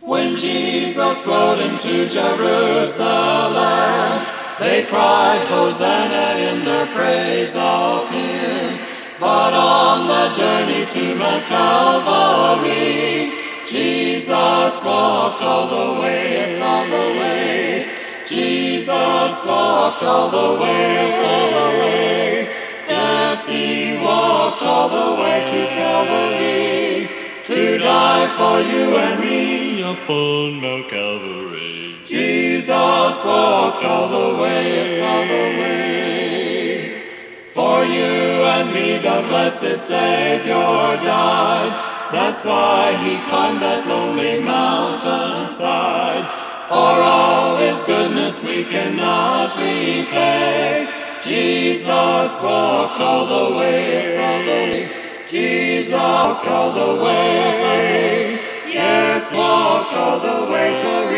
When Jesus rode into Jerusalem, they cried, Hosanna, in their praise of him. But on the journey to Mount Calvary, Jesus walked all the way, yes, all the way. Jesus walked all the way, yes, all the way. Yes, he walked all the way to Calvary, to die for you and me upon Mount Calvary. Jesus walked all the way, yes, all the way. For you and me the blessed Savior died. That's why he climbed that lonely mountainside. For all his goodness we cannot repay. Jesus walked all the way, yes, all the way. Jesus walked all the way, yes, walked all the way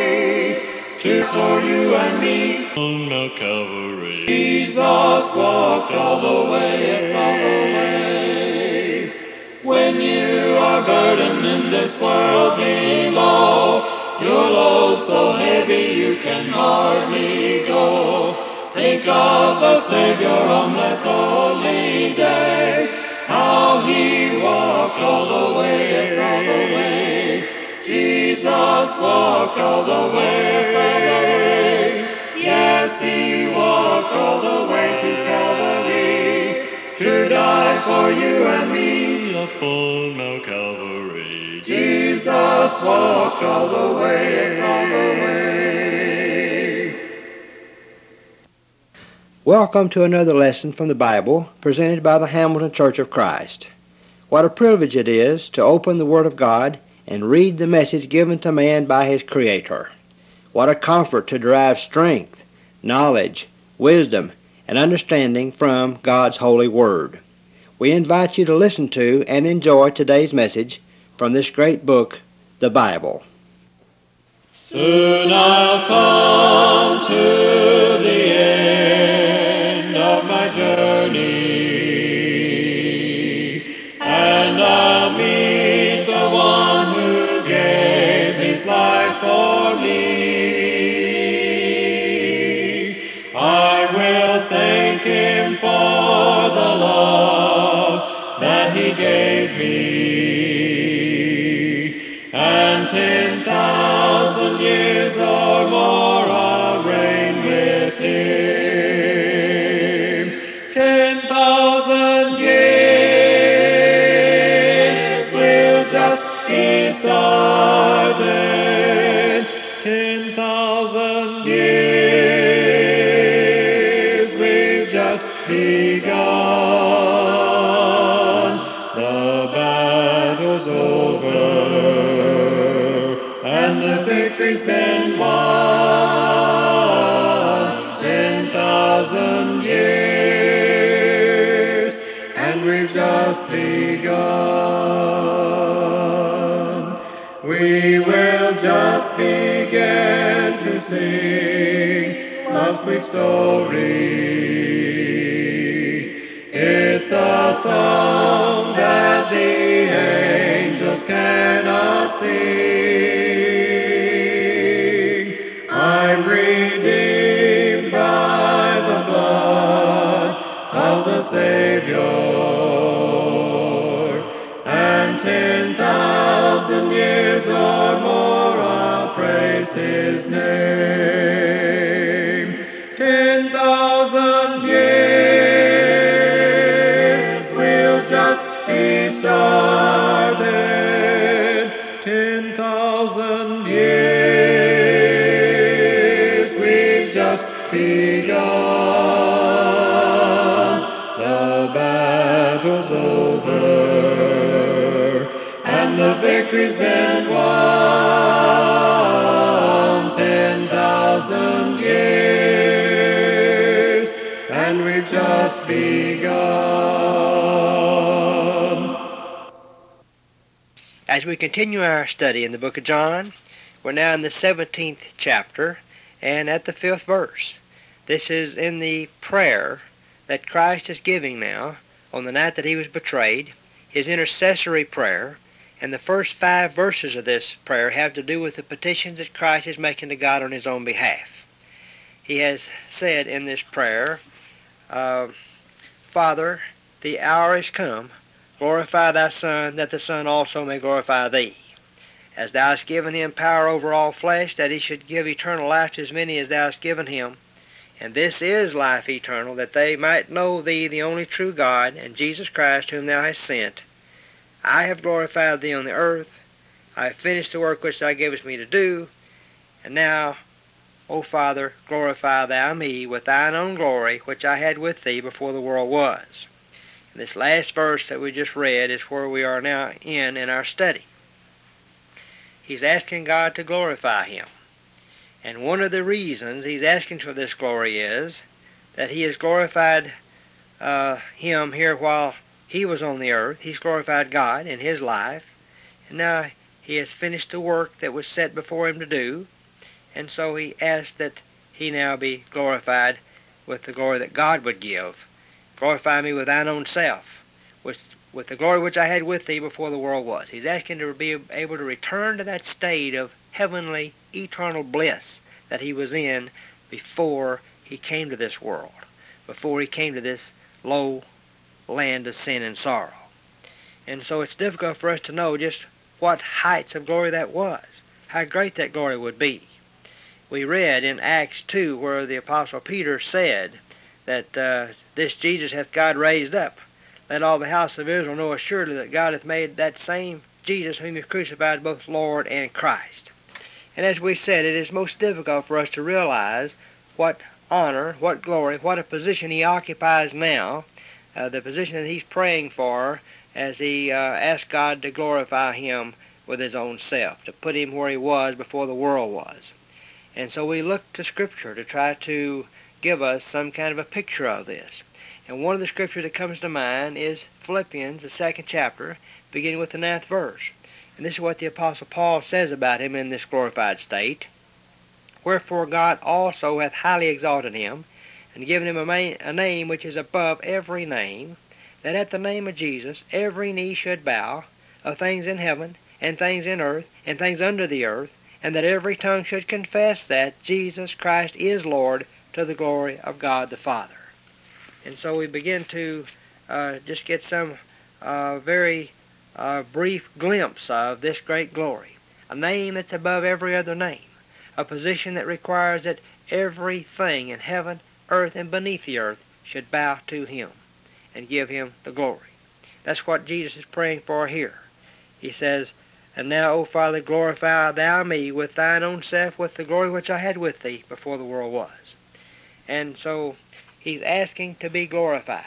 for you and me on Mount Calvary. Jesus walked all the way, yes, all the way. When you are burdened in this world below, your load so heavy you can hardly go. Think of the Savior on that lonely day, how he walked all the way, yes, all the way. Jesus walked all the way, yes, all the way. Yes, he walked all the way to Calvary, to die for you and me upon Mount Calvary. Jesus walked all the way, yes, all the way. Welcome to another lesson from the Bible presented by the Hamilton Church of Christ. What a privilege it is to open the Word of God and read the message given to man by his Creator. What a comfort to derive strength, knowledge, wisdom, and understanding from God's holy Word. We invite you to listen to and enjoy today's message from this great book, the Bible. Soon I'll come to the end of my journey, and I'll meet the one who gave his life for me. I will thank him for the love that he gave me, and 10,000 years or more I'll reign with him. 10,000 years will just be started. 10,000 years we've just begun. The battle's over and the victory's been won. 10,000 years and we've just begun. We will just begin to sing a sweet story. It's a song that the angels cannot sing. I'm redeemed by the blood of the Savior, and 10,000 years or more I'll praise his name. 10,000 years will just be started. 10,000 years we've just begun. The battle's over and the victory's been won. 10,000 years and we've just begun. As we continue our study in the book of John, we're now in the 17th chapter and at the 5th verse. This is in the prayer that Christ is giving now on the night that he was betrayed, his intercessory prayer, And the first 5 verses of this prayer have to do with the petitions that Christ is making to God on his own behalf. He has said in this prayer, Father, the hour is come, glorify thy Son, that the Son also may glorify thee. As thou hast given him power over all flesh, that he should give eternal life to as many as thou hast given him. And this is life eternal, that they might know thee, the only true God, and Jesus Christ, whom thou hast sent. I have glorified thee on the earth. I have finished the work which thou gavest me to do. And now, O Father, glorify thou me with thine own glory, which I had with thee before the world was. And this last verse that we just read is where we are now in our study. He's asking God to glorify him. And one of the reasons he's asking for this glory is that he has glorified him here while he was on the earth. He's glorified God in his life. And now he has finished the work that was set before him to do. And so he asked that he now be glorified with the glory that God would give. Glorify me with thine own self, with the glory which I had with thee before the world was. He's asking to be able to return to that state of heavenly, eternal bliss that he was in before he came to this world, before he came to this low land of sin and sorrow. And so it's difficult for us to know just what heights of glory that was, how great that glory would be. We read in Acts 2 where the Apostle Peter said that this Jesus hath God raised up. Let all the house of Israel know assuredly that God hath made that same Jesus whom he crucified both Lord and Christ. And as we said, it is most difficult for us to realize what honor, what glory, what a position he occupies now, the position that he's praying for as he asked God to glorify him with his own self, to put him where he was before the world was. And so we look to Scripture to try to give us some kind of a picture of this. And one of the scriptures that comes to mind is Philippians, the 2nd chapter, beginning with the 9th verse. And this is what the Apostle Paul says about him in this glorified state. Wherefore God also hath highly exalted him, and given him a name which is above every name, that at the name of Jesus every knee should bow, of things in heaven, and things in earth, and things under the earth, and that every tongue should confess that Jesus Christ is Lord, to the glory of God the Father. And so we begin to just get some very brief glimpse of this great glory, a name that's above every other name, a position that requires that everything in heaven, earth, and beneath the earth should bow to him and give him the glory. That's what Jesus is praying for here. He says, And now, O Father, glorify thou me with thine own self, with the glory which I had with thee before the world was. And so he's asking to be glorified.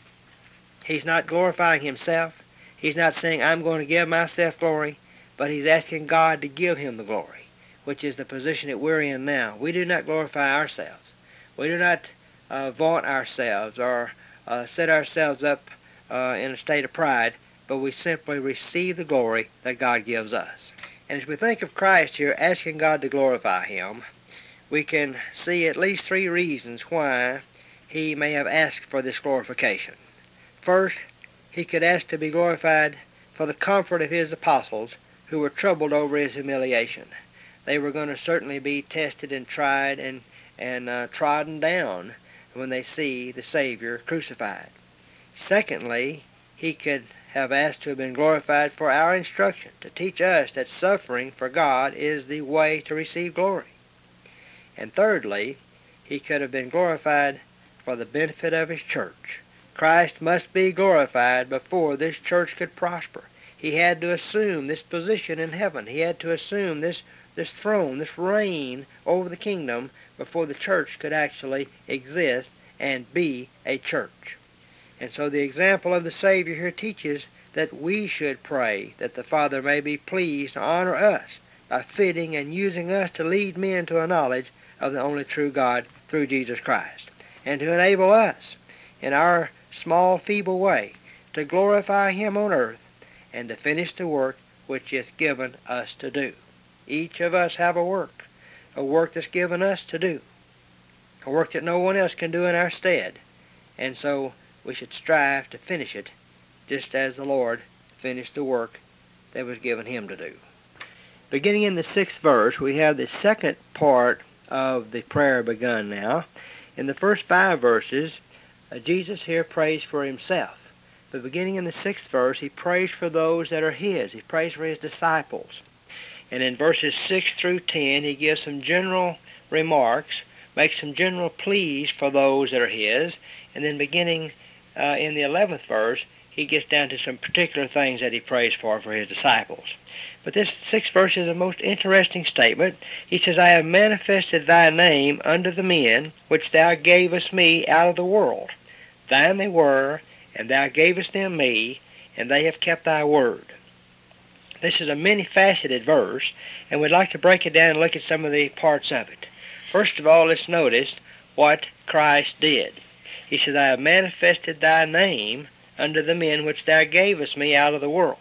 He's not glorifying himself. He's not saying, I'm going to give myself glory, but he's asking God to give him the glory, which is the position that we're in now. We do not glorify ourselves. We do not vaunt ourselves or set ourselves up in a state of pride, but we simply receive the glory that God gives us. And as we think of Christ here asking God to glorify him, we can see at least 3 reasons why he may have asked for this glorification. First, he could ask to be glorified for the comfort of his apostles who were troubled over his humiliation. They were going to certainly be tested and tried and trodden down when they see the Savior crucified. Secondly, he could have asked to have been glorified for our instruction, to teach us that suffering for God is the way to receive glory. And thirdly, he could have been glorified for the benefit of his church. Christ must be glorified before this church could prosper. He had to assume this position in heaven. He had to assume this throne, this reign over the kingdom before the church could actually exist and be a church. And so the example of the Savior here teaches that we should pray that the Father may be pleased to honor us by fitting and using us to lead men to a knowledge of the only true God through Jesus Christ, and to enable us in our small, feeble way to glorify him on earth and to finish the work which is given us to do. Each of us have a work that's given us to do, a work that no one else can do in our stead. And so we should strive to finish it just as the Lord finished the work that was given him to do. Beginning in the 6th verse, we have the second part of the prayer begun now. In the first 5 verses, Jesus here prays for himself. But beginning in the 6th verse, he prays for those that are his. He prays for his disciples. And in verses 6 through 10, he gives some general remarks, makes some general pleas for those that are his. And then beginning in the 11th verse, he gets down to some particular things that he prays for his disciples. But this 6th verse is a most interesting statement. He says, I have manifested thy name unto the men which thou gavest me out of the world. Thine they were, and thou gavest them me, and they have kept thy word. This is a many-faceted verse, and we'd like to break it down and look at some of the parts of it. First of all, let's notice what Christ did. He says, I have manifested thy name unto the men which thou gavest me out of the world.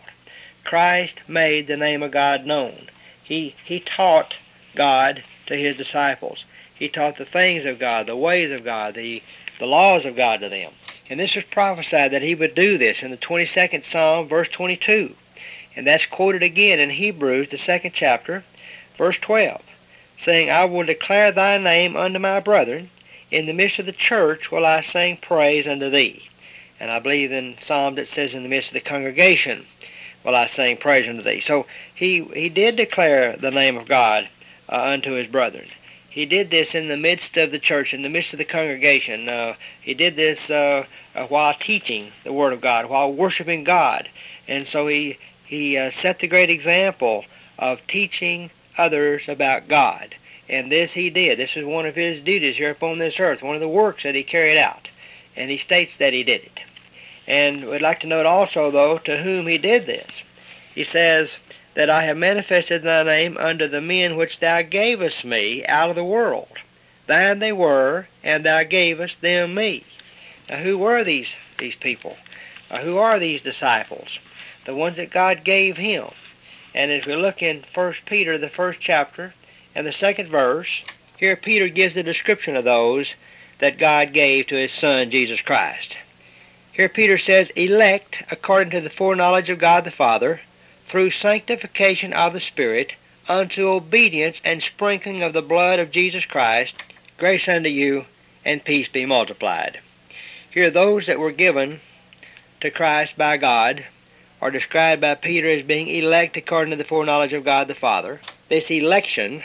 Christ made the name of God known. He taught God to his disciples. He taught the things of God, the ways of God, the laws of God to them. And this was prophesied that he would do this in the 22nd Psalm, verse 22. And that's quoted again in Hebrews, the 2nd chapter, verse 12, saying, I will declare thy name unto my brethren. In the midst of the church will I sing praise unto thee. And I believe in Psalms it says, in the midst of the congregation will I sing praise unto thee. So he did declare the name of God unto his brethren. He did this in the midst of the church, in the midst of the congregation. He did this while teaching the Word of God, while worshiping God. And so he set the great example of teaching others about God. And this he did. This is one of his duties here upon this earth, one of the works that he carried out. And he states that he did it. And we'd like to note also, though, to whom he did this. He says that I have manifested thy name unto the men which thou gavest me out of the world. Thine they were, and thou gavest them me. Now, who were these people? Who are these disciples? The ones that God gave him. And as we look in 1 Peter, the 1st chapter, and the 2nd verse, here Peter gives the description of those that God gave to his Son, Jesus Christ. Here Peter says, elect according to the foreknowledge of God the Father, through sanctification of the Spirit, unto obedience and sprinkling of the blood of Jesus Christ, grace unto you, and peace be multiplied. Here those that were given to Christ by God are described by Peter as being elect according to the foreknowledge of God the Father. This election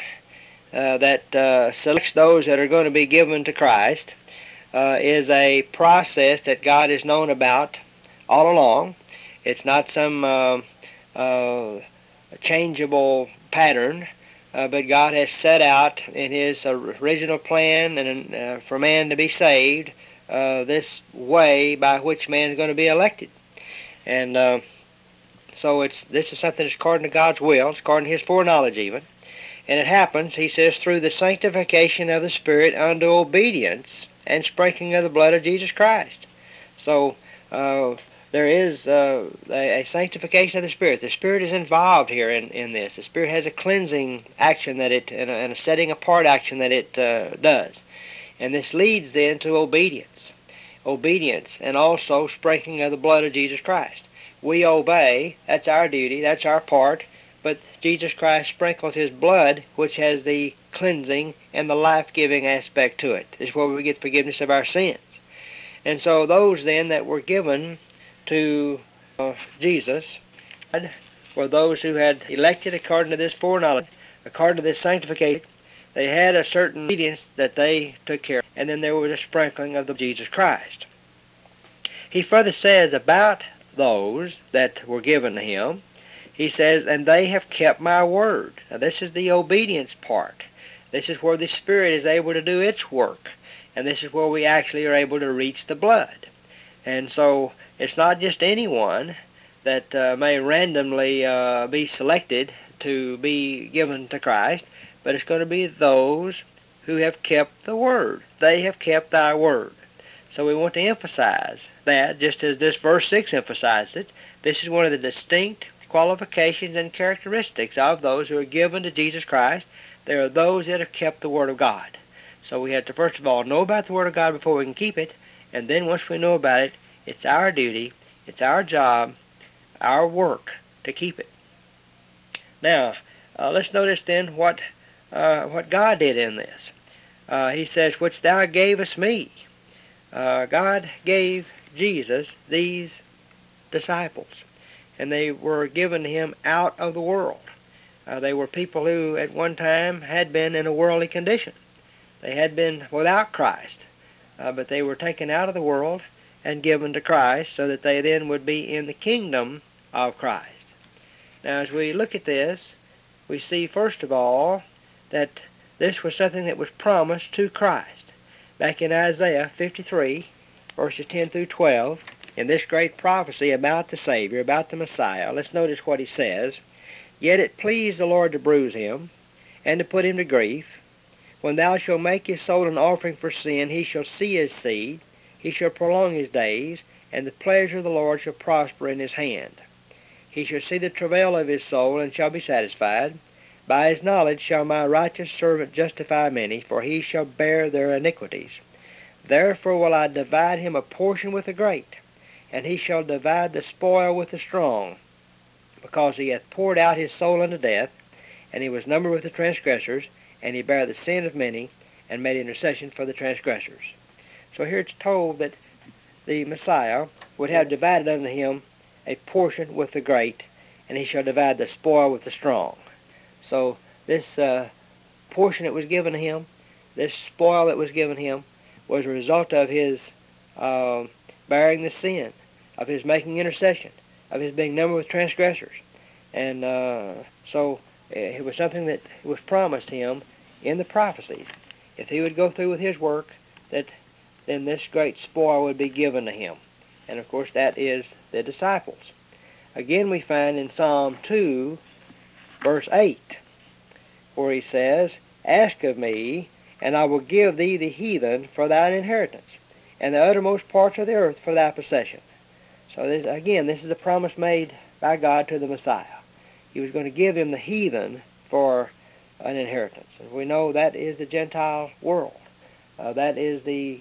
that selects those that are going to be given to Christ is a process that God has known about all along. It's not some changeable pattern, but God has set out in his original plan and for man to be saved this way by which man is going to be elected. And so this is something that's according to God's will. It's according to his foreknowledge even. And it happens, he says, through the sanctification of the Spirit unto obedience and sprinkling of the blood of Jesus Christ. So there is a sanctification of the Spirit. The Spirit is involved here in this. The Spirit has a cleansing action and a setting apart action that it does. And this leads then to obedience. Obedience and also sprinkling of the blood of Jesus Christ. We obey, that's our duty, that's our part, but Jesus Christ sprinkles his blood, which has the cleansing and the life-giving aspect to it. This is where we get forgiveness of our sins. And so those then that were given to Jesus were those who had elected according to this foreknowledge, according to this sanctification. They had a certain obedience that they took care of, and then there was a sprinkling of the Jesus Christ. He further says about those that were given to him, he says, and they have kept my word. Now this is the obedience part. This is where the Spirit is able to do its work. And this is where we actually are able to reach the blood. And so it's not just anyone that may randomly be selected to be given to Christ, but it's going to be those who have kept the word. They have kept thy word. So we want to emphasize that, just as this verse 6 emphasizes it. This is one of the distinct qualifications and characteristics of those who are given to Jesus Christ. They are those that have kept the Word of God. So we have to first of all know about the Word of God before we can keep it, and then once we know about it, it's our duty, it's our job, our work to keep it. Now, let's notice then what God did in this. He says, which thou gavest me. God gave Jesus these disciples, and they were given to him out of the world. They were people who at one time had been in a worldly condition. They had been without Christ, but they were taken out of the world and given to Christ so that they then would be in the kingdom of Christ. Now, as we look at this, we see first of all that this was something that was promised to Christ. Back in Isaiah 53, verses 10 through 12, in this great prophecy about the Savior, about the Messiah, let's notice what he says. Yet it pleased the Lord to bruise him, and to put him to grief. When thou shalt make his soul an offering for sin, he shall see his seed, he shall prolong his days, and the pleasure of the Lord shall prosper in his hand. He shall see the travail of his soul, and shall be satisfied. By his knowledge shall my righteous servant justify many, for he shall bear their iniquities. Therefore will I divide him a portion with the great, and he shall divide the spoil with the strong, because he hath poured out his soul unto death, and he was numbered with the transgressors, and he bare the sin of many, and made intercession for the transgressors. So here it's told that the Messiah would have divided unto him a portion with the great, and he shall divide the spoil with the strong. So this portion that was given to him, this spoil that was given him, was a result of his bearing the sin, of his making intercession, of his being numbered with transgressors. And so it was something that was promised him in the prophecies. If he would go through with his work, that then this great spoil would be given to him. And of course that is the disciples. Again we find in Psalm 2, verse 8, where he says, Ask of me, and I will give thee the heathen for thine inheritance, and the uttermost parts of the earth for thy possession. So this is the promise made by God to the Messiah. He was going to give him the heathen for an inheritance. And we know that is the Gentile world. That is the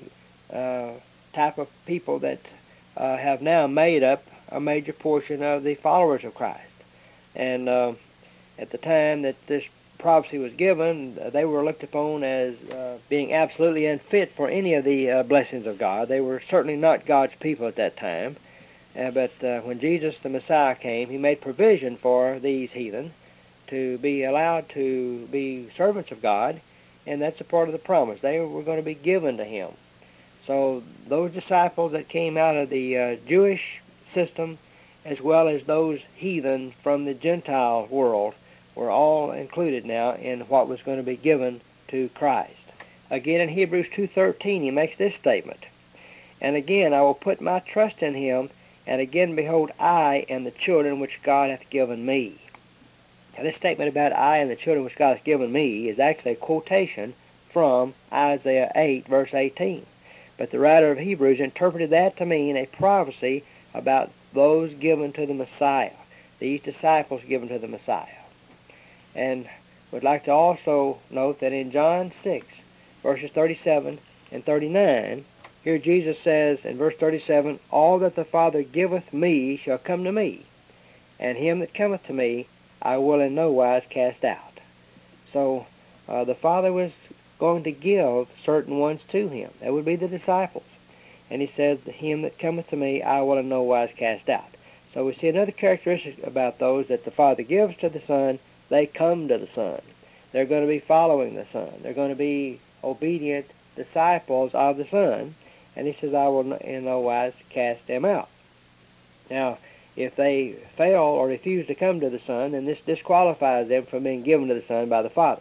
type of people that have now made up a major portion of the followers of Christ. And at the time that this prophecy was given, they were looked upon as being absolutely unfit for any of the blessings of God. They were certainly not God's people at that time. But when Jesus the Messiah came, he made provision for these heathen to be allowed to be servants of God, and that's a part of the promise. They were going to be given to him. So those disciples that came out of the Jewish system, as well as those heathen from the Gentile world, were all included now in what was going to be given to Christ. Again, in Hebrews 2:13, he makes this statement, And again, I will put my trust in him, and again, behold, I and the children which God hath given me. Now, this statement about I and the children which God hath given me is actually a quotation from Isaiah 8, verse 18. But the writer of Hebrews interpreted that to mean a prophecy about those given to the Messiah, these disciples given to the Messiah. And would like to also note that in John 6, verses 37 and 39, here Jesus says in verse 37, All that the Father giveth me shall come to me, and him that cometh to me I will in no wise cast out. So the Father was going to give certain ones to him. That would be the disciples. And he says, Him that cometh to me I will in no wise cast out. So we see another characteristic about those that the Father gives to the Son. They come to the Son. They're going to be following the Son. They're going to be obedient disciples of the Son. And he says, I will in no wise cast them out. Now, if they fail or refuse to come to the Son, then this disqualifies them from being given to the Son by the Father.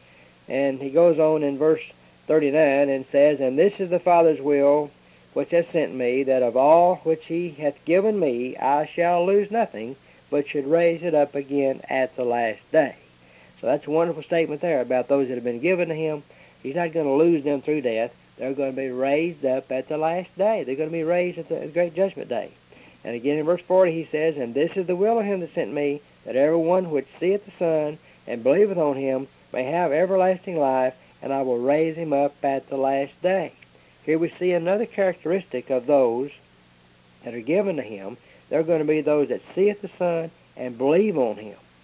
And he goes on in verse 39 and says, And this is the Father's will which hath sent me, that of all which he hath given me I shall lose nothing, but should raise it up again at the last day. So that's a wonderful statement there about those that have been given to him. He's not going to lose them through death. They're going to be raised up at the last day. They're going to be raised at the great judgment day. And again in verse 40 he says, And this is the will of him that sent me, that every one which seeth the Son and believeth on him may have everlasting life, and I will raise him up at the last day. Here we see another characteristic of those that are given to him. They're going to be those that seeth the Son and believe on him.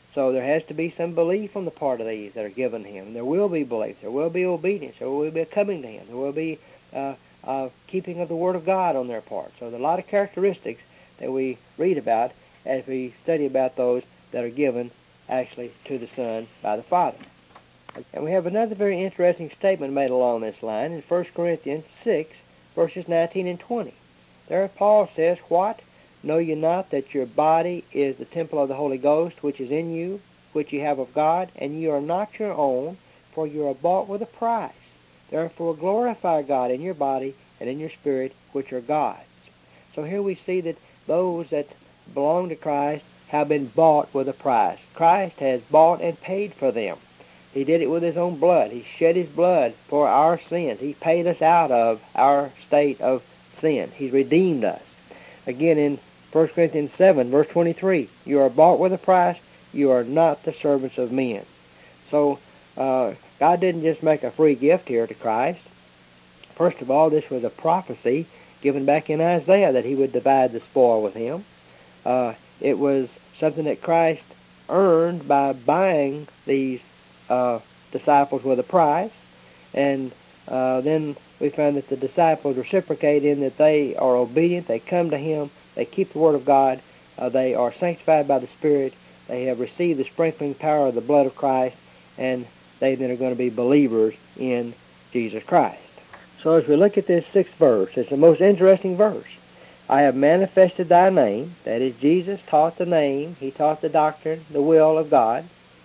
So there has to be some belief on the part of these that are given to him. There will be belief. There will be obedience. There will be a coming to him. There will be keeping of the Word of God on their part. So there are a lot of characteristics that we read about as we study about those that are given actually to the Son by the Father. And we have another very interesting statement made along this line in 1 Corinthians 6, verses 19 and 20. There Paul says, "What? Know ye not that your body is the temple of the Holy Ghost, which is in you, which ye have of God, and ye are not your own, for you are bought with a price. Therefore glorify God in your body and in your spirit, which are God's." So here we see that those that belong to Christ have been bought with a price. Christ has bought and paid for them. He did it with his own blood. He shed his blood for our sins. He paid us out of our state of sin. He's redeemed us. Again, in 1 Corinthians 7, verse 23, "You are bought with a price. You are not the servants of men." So God didn't just make a free gift here to Christ. First of all, this was a prophecy given back in Isaiah that he would divide the spoil with him. It was something that Christ earned by buying these disciples with a price. And then we find that the disciples reciprocate in that they are obedient, they come to him, they keep the Word of God, they are sanctified by the Spirit, they have received the sprinkling power of the blood of Christ, and they then are going to be believers in Jesus Christ. So as we look at this 6th verse, it's the most interesting verse. "I have manifested thy name," that is, Jesus taught the name, he taught the doctrine, the will of God,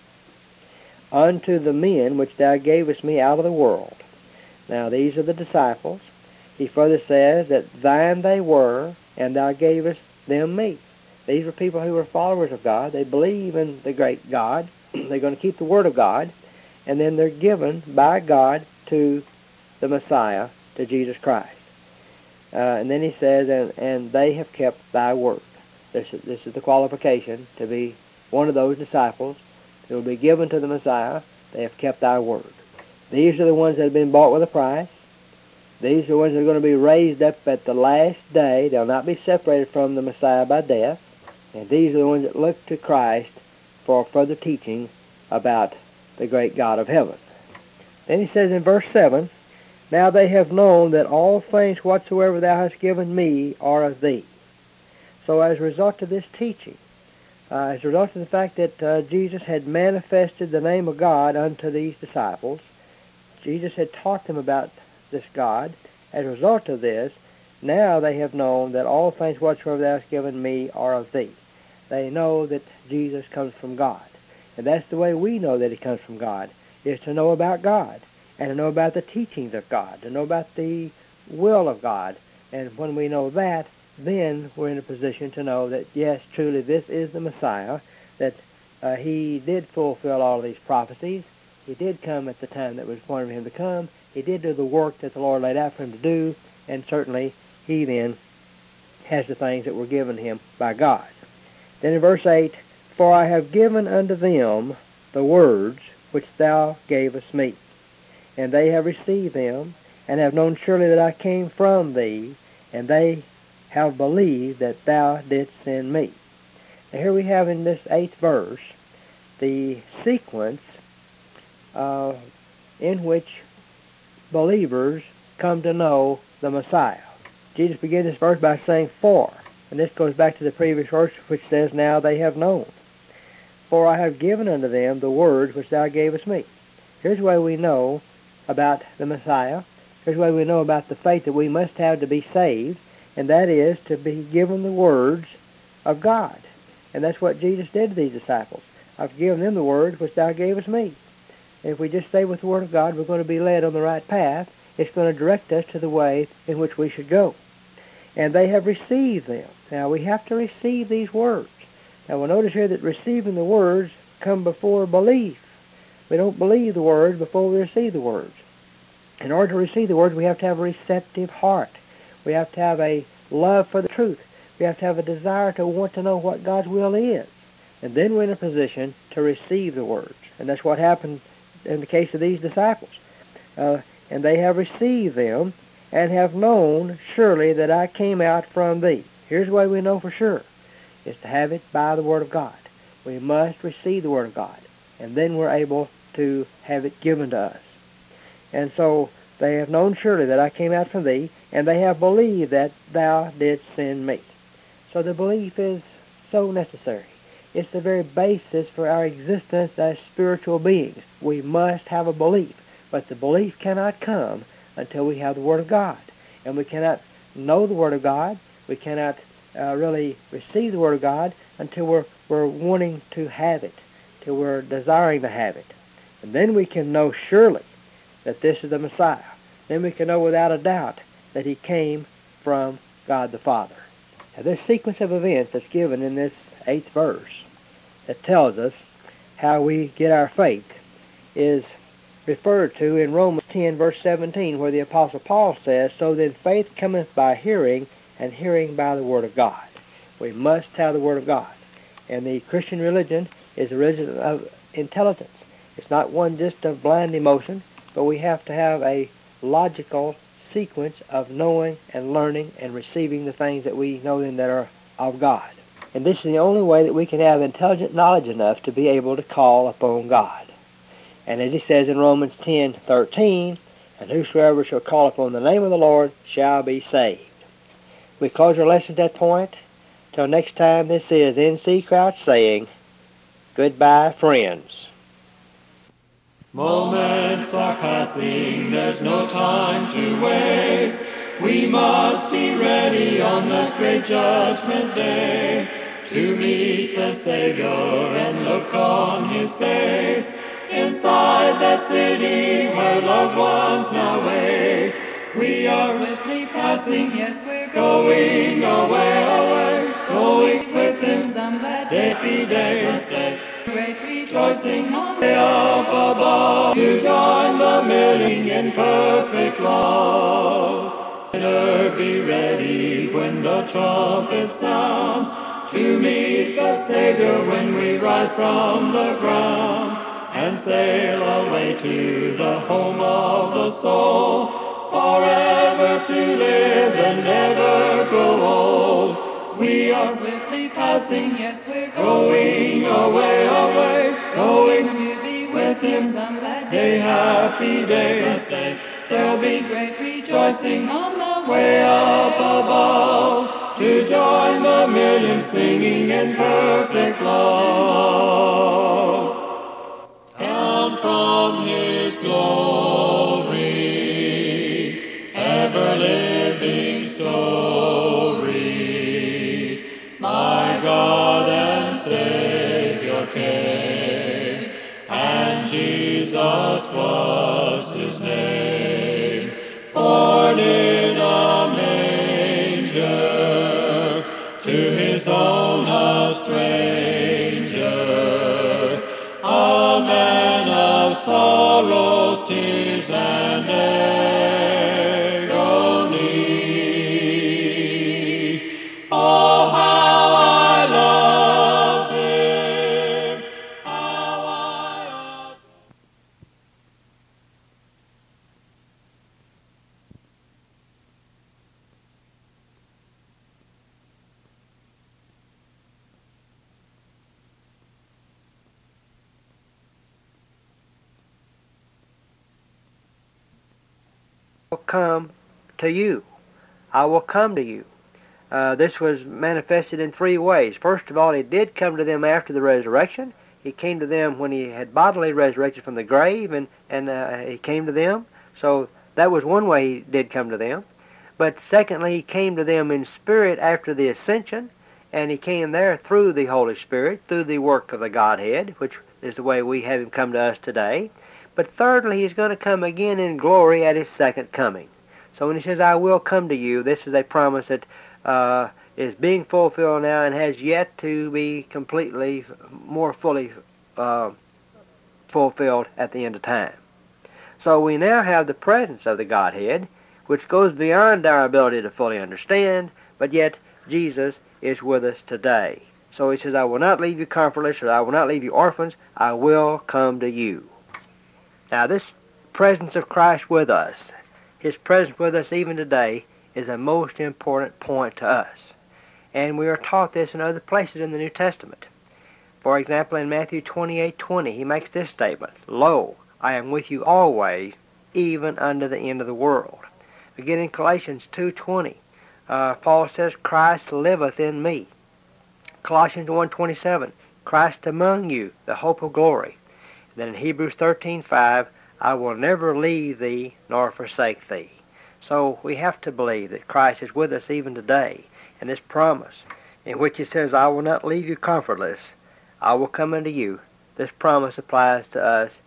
"unto the men which thou gavest me out of the world." Now these are the disciples. He further says that thine they were, and thou gavest them me. These were people who were followers of God. They believe in the great God. They're going to keep the Word of God. And then they're given by God to the Messiah, to Jesus Christ. And then he says, and they have kept thy word. This is the qualification to be one of those disciples that will be given to the Messiah. They have kept thy word. These are the ones that have been bought with a price. These are the ones that are going to be raised up at the last day. They'll not be separated from the Messiah by death. And these are the ones that look to Christ for further teaching about the great God of heaven. Then he says in verse 7, "Now they have known that all things whatsoever thou hast given me are of thee." So as a result of this teaching, as a result of the fact that Jesus had manifested the name of God unto these disciples, Jesus had taught them about this God. As a result of this, now they have known that all things whatsoever thou hast given me are of thee. They know that Jesus comes from God. And that's the way we know that he comes from God, is to know about God, and to know about the teachings of God, to know about the will of God. And when we know that, then we're in a position to know that, yes, truly, this is the Messiah, that he did fulfill all of these prophecies. He did come at the time that was appointed for him to come. He did do the work that the Lord laid out for him to do, and certainly he then has the things that were given him by God. Then in verse 8, "For I have given unto them the words which thou gavest me, and they have received them, and have known surely that I came from thee, and they have believed that thou didst send me." Now here we have in this 8th verse the sequence in which believers come to know the Messiah. Jesus begins this verse by saying, "For," and this goes back to the previous verse which says, "Now they have known. For I have given unto them the words which thou gavest me." Here's the way we know about the Messiah. Here's the way we know about the faith that we must have to be saved, and that is to be given the words of God. And that's what Jesus did to these disciples. "I've given them the words which thou gavest me." If we just stay with the Word of God, we're going to be led on the right path. It's going to direct us to the way in which we should go. And they have received them. Now, we have to receive these words. Now, we'll notice here that receiving the words come before belief. We don't believe the words before we receive the words. In order to receive the words, we have to have a receptive heart. We have to have a love for the truth. We have to have a desire to want to know what God's will is. And then we're in a position to receive the words. And that's what happened in the case of these disciples. "And they have received them, and have known surely that I came out from thee." Here's the way we know for sure, is to have it by the Word of God. We must receive the Word of God, and then we're able to have it given to us. And so they have known surely that I came out from thee, and they have believed that thou didst send me. So the belief is so necessary. It's the very basis for our existence as spiritual beings. We must have a belief, but the belief cannot come until we have the Word of God. And we cannot know the Word of God, we cannot really receive the Word of God until we're wanting to have it, till we're desiring to have it. And then we can know surely that this is the Messiah. Then we can know without a doubt that he came from God the Father. Now, this sequence of events that's given in this 8th verse that tells us how we get our faith is referred to in Romans 10, verse 17, where the Apostle Paul says, "So then faith cometh by hearing, and hearing by the Word of God." We must have the Word of God. And the Christian religion is a religion of intelligence. It's not one just of blind emotion, but we have to have a logical sequence of knowing and learning and receiving the things that we know then that are of God. And this is the only way that we can have intelligent knowledge enough to be able to call upon God. And as he says in Romans 10:13, "And whosoever shall call upon the name of the Lord shall be saved." We close our lesson at that point. Till next time, this is N.C. Crouch saying, goodbye, friends. Moments are passing, there's no time to waste. We must be ready on the great judgment day to meet the Savior and look on his face. Inside that city where loved ones now wait, we are swiftly passing, yes, we're going away, going with him some that happy day, great rejoicing on the way up above, to join the million in perfect love. Better be ready when the trumpet sounds, to meet the Savior when we rise from the ground, and sail away to the home of the soul, forever to live and never grow old. We are swiftly passing, yes, we're going away, going to be with him some that day, happy day. There'll be great rejoicing on the way up above, to join the millions singing in perfect love. Down from his glory, ever-living story, my God and Savior came, and Jesus was his name, born in a manger, to his own a stranger, a man of sorrows, tears, and agony. Oh, how I love him, how I adore. Will come to you. I will come to you. This was manifested in 3 ways. First of all, he did come to them after the resurrection. He came to them when he had bodily resurrected from the grave, and he came to them. So that was one way he did come to them. But secondly, he came to them in spirit after the ascension, and he came there through the Holy Spirit, through the work of the Godhead, which is the way we have him come to us today. But thirdly, he's going to come again in glory at his second coming. So when he says, I will come to you, this is a promise that is being fulfilled now and has yet to be completely, more fully fulfilled at the end of time. So we now have the presence of the Godhead, which goes beyond our ability to fully understand, but yet Jesus is with us today. So he says, I will not leave you comfortless, or I will not leave you orphans, I will come to you. Now this presence of Christ with us, his presence with us even today, is a most important point to us. And we are taught this in other places in the New Testament. For example, in Matthew 28:20, he makes this statement, "Lo, I am with you always, even unto the end of the world." Again in Colossians 2:20, Paul says, "Christ liveth in me." Colossians 1:27, "Christ among you, the hope of glory." Then in Hebrews 13:5, "I will never leave thee nor forsake thee." So we have to believe that Christ is with us even today. And this promise in which he says, "I will not leave you comfortless, I will come unto you," this promise applies to us